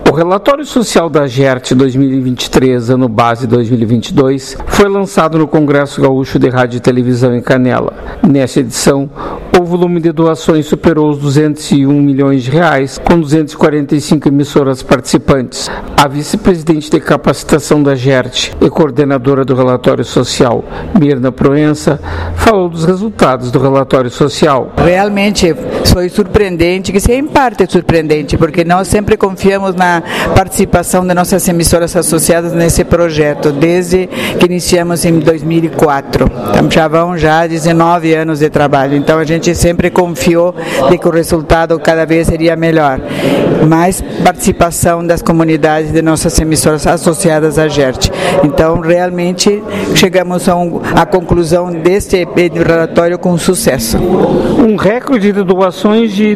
O relatório social da GERT 2023, ano base 2022, foi lançado no Congresso Gaúcho de Rádio e Televisão em Canela. Nesta edição, o volume de doações superou os R$201 milhões, com 245 emissoras participantes. A vice-presidente de capacitação da GERT e coordenadora do relatório social, Mirna Proença, falou dos resultados do relatório social. Realmente foi surpreendente, que em parte é surpreendente, porque nós sempre confiamos na participação de nossas emissoras associadas nesse projeto, desde que iniciamos em 2004. Então, já vão 19 anos de trabalho, então a gente sempre confiou de que o resultado cada vez seria melhor. Mais participação das comunidades de nossas emissoras associadas à GERT. Então, realmente, chegamos à conclusão deste relatório com sucesso. Um recorde de doações de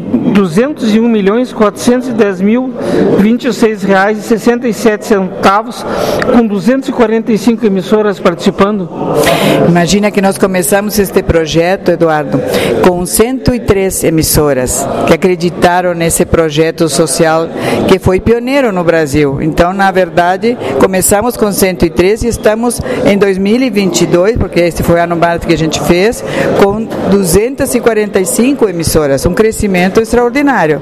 R$201.410.026,67, com 245 emissoras participando. Imagina que nós começamos este projeto, Eduardo, com 103 emissoras que acreditaram nesse projeto social que foi pioneiro no Brasil. Então, na verdade, começamos com 103 e estamos em 2022, porque esse foi o ano base que a gente fez, com 245 emissoras, um crescimento extraordinário.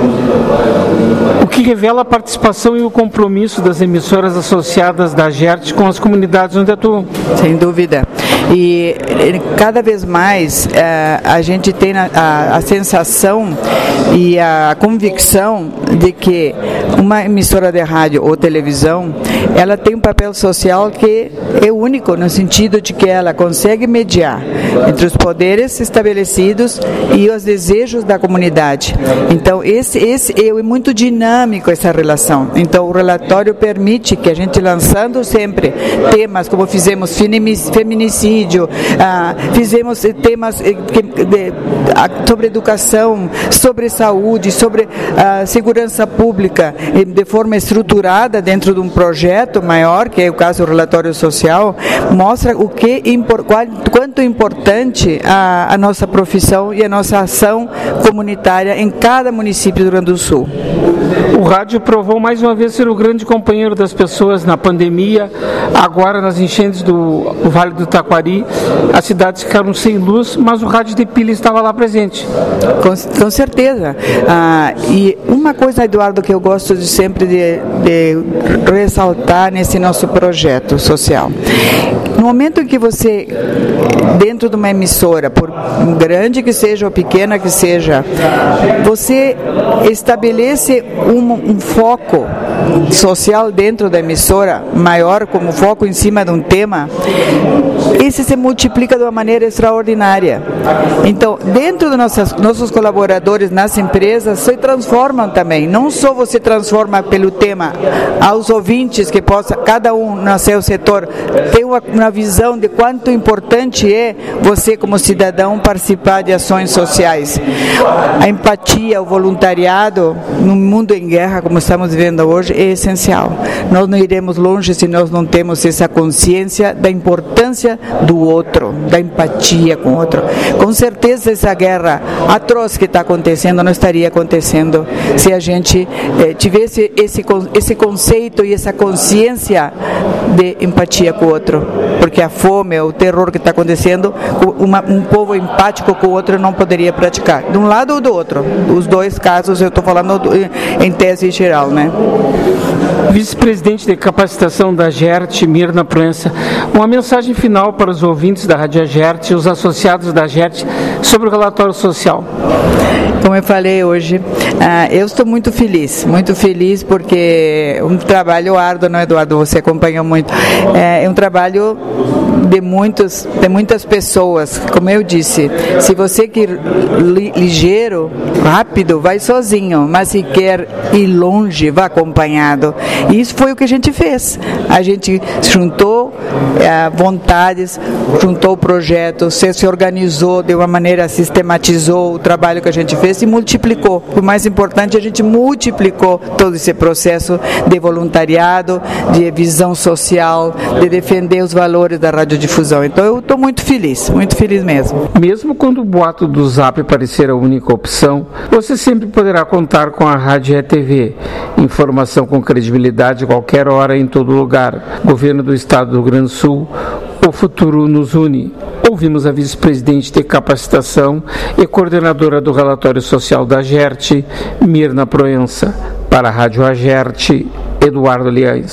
O que revela a participação e o compromisso das emissoras associadas da GERT com as comunidades onde atuam. Sem dúvida. E cada vez mais a gente tem a sensação e a convicção de que uma emissora de rádio ou televisão, ela tem um papel social que é único, no sentido de que ela consegue mediar entre os poderes estabelecidos e os desejos da comunidade. Então, esse é muito dinâmico essa relação. Então, o relatório permite que a gente, lançando sempre temas, como fizemos feminicídio, fizemos temas sobre educação, sobre saúde, sobre segurança pública, de forma estruturada dentro de um projeto maior, que é o caso do relatório social, mostra quanto é importante a nossa profissão e a nossa ação comunitária em cada município do Rio Grande do Sul. O rádio provou mais uma vez ser o grande companheiro das pessoas na pandemia. Agora, nas enchentes do Vale do Taquari, as cidades ficaram sem luz, mas o rádio de pilha estava lá presente. Com certeza. E uma coisa, Eduardo, que eu gosto sempre de ressaltar nesse nosso projeto social. No momento em que você, dentro de uma emissora, por grande que seja ou pequena que seja, você estabelece um foco social dentro da emissora, maior, como foco em cima de um tema, esse se multiplica de uma maneira extraordinária. Então, dentro dos nossos colaboradores nas empresas, se transformam também. Não só você transforma pelo tema aos ouvintes, que possa, cada um no seu setor, ter uma visão de quanto importante é você, como cidadão, participar de ações sociais. A empatia, o voluntariado, num mundo em guerra, como estamos vivendo hoje, é essencial. Nós não iremos longe se nós não temos essa consciência da importância do outro, da empatia com o outro. Com certeza, essa guerra atroz que está acontecendo não estaria acontecendo se a gente tivesse esse conceito e essa consciência de empatia com o outro. Porque a fome, o terror que está acontecendo, um povo empático com o outro não poderia praticar. De um lado ou do outro. Os dois casos eu estou falando em tese geral, né? Vice-presidente de capacitação da GERT, Mirna Proença, uma mensagem final para os ouvintes da Rádio GERT e os associados da GERT sobre o relatório social. Como eu falei hoje, eu estou muito feliz porque um trabalho árduo, não, Eduardo? Você acompanhou muito. É um trabalho de muitas pessoas. Como eu disse, se você quer ligeiro, rápido, vai sozinho, mas se quer ir longe, vá acompanhado. E isso foi o que a gente fez. A gente juntou vontades, juntou o projeto, se organizou de uma maneira, sistematizou o trabalho que a gente fez e multiplicou. O mais importante, a gente multiplicou todo esse processo de voluntariado, de visão social, de defender os valores da radiodifusão. Então eu estou muito feliz mesmo. Mesmo quando o boato do Zap parecer a única opção, você sempre poderá contar com a Rádio ETV. Informação com credibilidade a qualquer hora, em todo lugar. Governo do Estado do Rio Grande do Sul, o futuro nos une. Ouvimos a vice-presidente de capacitação e coordenadora do relatório social da AGERT, Mirna Proença. Para a Rádio AGERT, Eduardo Liães.